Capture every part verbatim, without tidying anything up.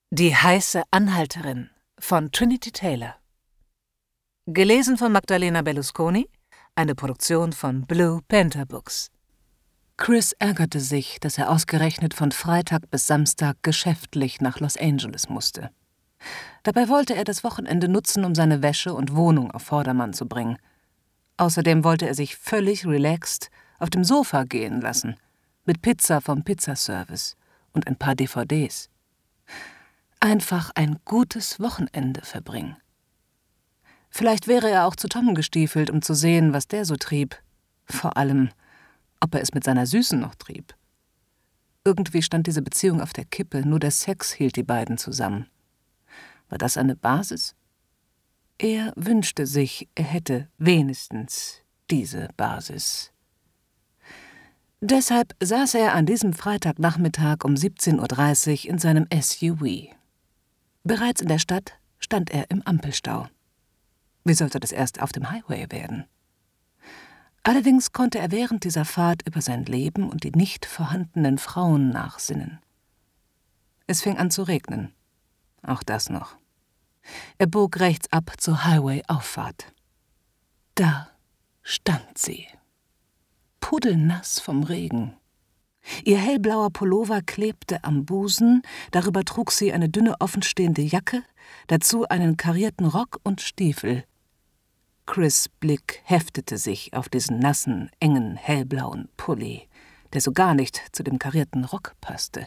Die heiße Anhalterin von Trinity Taylor. Gelesen von Magdalena Berlusconi, eine Produktion von Blue Panther Books. Chris ärgerte sich, dass er ausgerechnet von Freitag bis Samstag geschäftlich nach Los Angeles musste. Dabei wollte er das Wochenende nutzen, um seine Wäsche und Wohnung auf Vordermann zu bringen. Außerdem wollte er sich völlig relaxed auf dem Sofa gehen lassen, mit Pizza vom Pizzaservice und ein paar D V Ds. Einfach ein gutes Wochenende verbringen. Vielleicht wäre er auch zu Tom gestiefelt, um zu sehen, was der so trieb. Vor allem, ob er es mit seiner Süßen noch trieb. Irgendwie stand diese Beziehung auf der Kippe, nur der Sex hielt die beiden zusammen. War das eine Basis? Er wünschte sich, er hätte wenigstens diese Basis. Deshalb saß er an diesem Freitagnachmittag um siebzehn Uhr dreißig in seinem S U V. Bereits in der Stadt stand er im Ampelstau. Wie sollte das erst auf dem Highway werden? Allerdings konnte er während dieser Fahrt über sein Leben und die nicht vorhandenen Frauen nachsinnen. Es fing an zu regnen. Auch das noch. Er bog rechts ab zur Highway-Auffahrt. Da stand sie. Pudelnass vom Regen. Ihr hellblauer Pullover klebte am Busen, darüber trug sie eine dünne offenstehende Jacke, dazu einen karierten Rock und Stiefel. Chris' Blick heftete sich auf diesen nassen, engen, hellblauen Pulli, der so gar nicht zu dem karierten Rock passte.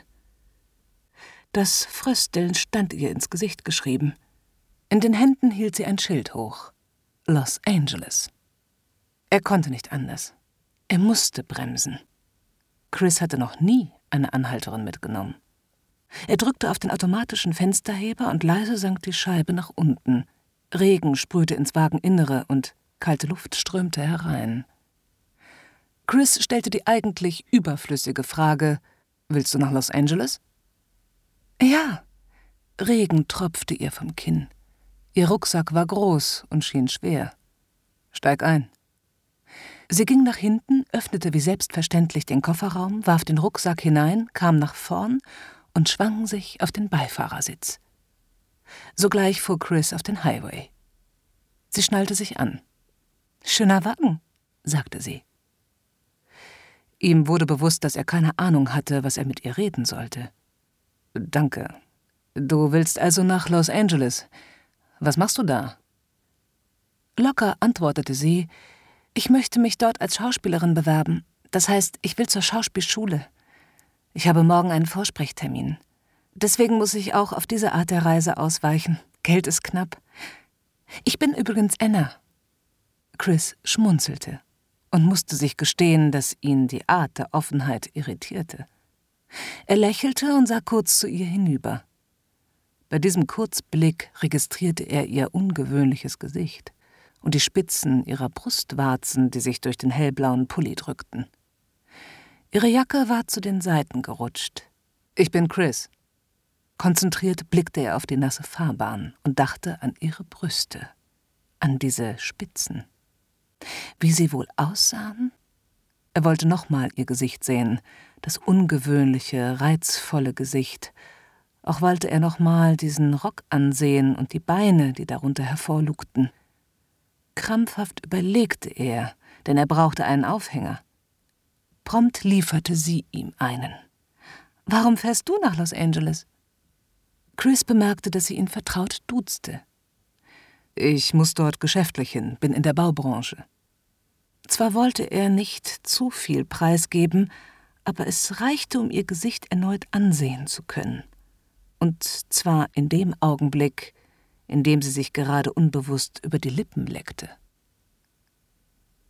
Das Frösteln stand ihr ins Gesicht geschrieben. In den Händen hielt sie ein Schild hoch. Los Angeles. Er konnte nicht anders. Er musste bremsen. Chris hatte noch nie eine Anhalterin mitgenommen. Er drückte auf den automatischen Fensterheber und leise sank die Scheibe nach unten. Regen sprühte ins Wageninnere und kalte Luft strömte herein. Chris stellte die eigentlich überflüssige Frage: »Willst du nach Los Angeles?« »Ja.« Regen tropfte ihr vom Kinn. Ihr Rucksack war groß und schien schwer. »Steig ein.« Sie ging nach hinten, öffnete wie selbstverständlich den Kofferraum, warf den Rucksack hinein, kam nach vorn und schwang sich auf den Beifahrersitz. Sogleich fuhr Chris auf den Highway. Sie schnallte sich an. »Schöner Wagen«, sagte sie. Ihm wurde bewusst, dass er keine Ahnung hatte, was er mit ihr reden sollte. »Danke. Du willst also nach Los Angeles. Was machst du da?« Locker antwortete sie: »Ich möchte mich dort als Schauspielerin bewerben. Das heißt, ich will zur Schauspielschule. Ich habe morgen einen Vorsprechtermin. Deswegen muss ich auch auf diese Art der Reise ausweichen. Geld ist knapp. Ich bin übrigens Anna.« Chris schmunzelte und musste sich gestehen, dass ihn die Art der Offenheit irritierte. Er lächelte und sah kurz zu ihr hinüber. Bei diesem Kurzblick registrierte er ihr ungewöhnliches Gesicht und die Spitzen ihrer Brustwarzen, die sich durch den hellblauen Pulli drückten. Ihre Jacke war zu den Seiten gerutscht. »Ich bin Chris.« Konzentriert blickte er auf die nasse Fahrbahn und dachte an ihre Brüste, an diese Spitzen. Wie sie wohl aussahen? Er wollte nochmal ihr Gesicht sehen, das ungewöhnliche, reizvolle Gesicht. Auch wollte er nochmal diesen Rock ansehen und die Beine, die darunter hervorlugten. Krampfhaft überlegte er, denn er brauchte einen Aufhänger. Prompt lieferte sie ihm einen. »Warum fährst du nach Los Angeles?« Chris bemerkte, dass sie ihn vertraut duzte. »Ich muss dort geschäftlich hin, bin in der Baubranche.« Zwar wollte er nicht zu viel preisgeben, aber es reichte, um ihr Gesicht erneut ansehen zu können. Und zwar in dem Augenblick, in dem sie sich gerade unbewusst über die Lippen leckte.